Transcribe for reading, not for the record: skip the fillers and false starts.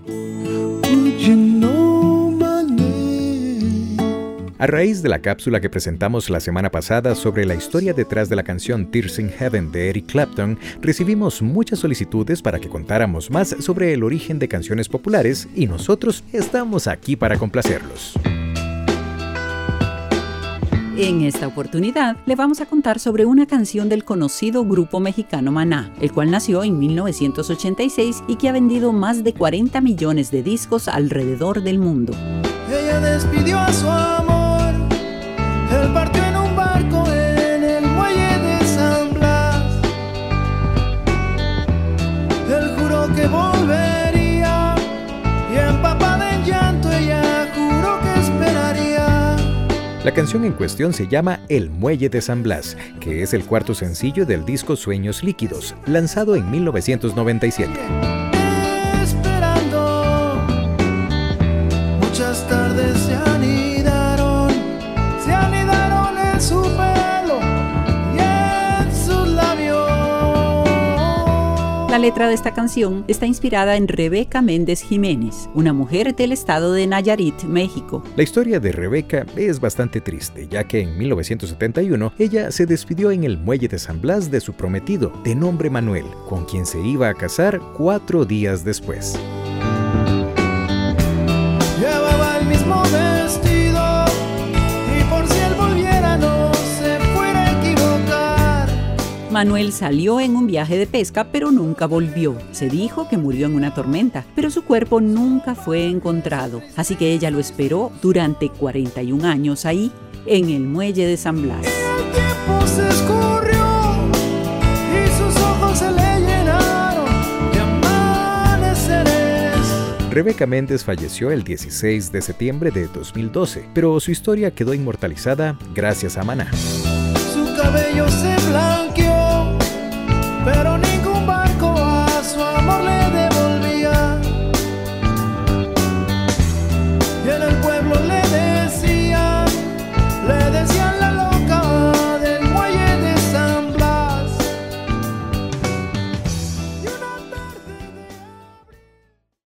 A raíz de la cápsula que presentamos la semana pasada sobre la historia detrás de la canción Tears in Heaven de Eric Clapton, recibimos muchas solicitudes para que contáramos más sobre el origen de canciones populares y nosotros estamos aquí para complacerlos. En esta oportunidad le vamos a contar sobre una canción del conocido grupo mexicano Maná, el cual nació en 1986 y que ha vendido más de 40 millones de discos alrededor del mundo. Ella despidió a su amor, él partió en un barco en el muelle de San Blas. Él juró que volvería y empapada en llanto ella juró que esperaría. La canción en cuestión se llama El Muelle de San Blas, que es el cuarto sencillo del disco Sueños Líquidos, lanzado en 1997. Esperando, muchas tardes se anidaron en su pelo y en sus labios. La letra de esta canción está inspirada en Rebeca Méndez Jiménez, una mujer del estado de Nayarit, México. La historia de Rebeca es bastante triste, ya que en 1971 ella se despidió en el muelle de San Blas de su prometido, de nombre Manuel, con quien se iba a casar 4 días después. Llevaba el mismo vestido y por si él volviera no se fuera a equivocar. Manuel salió en un viaje de pesca, pero nunca volvió. Se dijo que murió en una tormenta, pero su cuerpo nunca fue encontrado. Así que ella lo esperó durante 41 años ahí, en el muelle de San Blas. El tiempo se escurrió y sus ojos se le llenaron de amaneceres. Rebeca Méndez falleció el 16 de septiembre de 2012, pero su historia quedó inmortalizada gracias a Maná. Su cabello se blanqueó, pero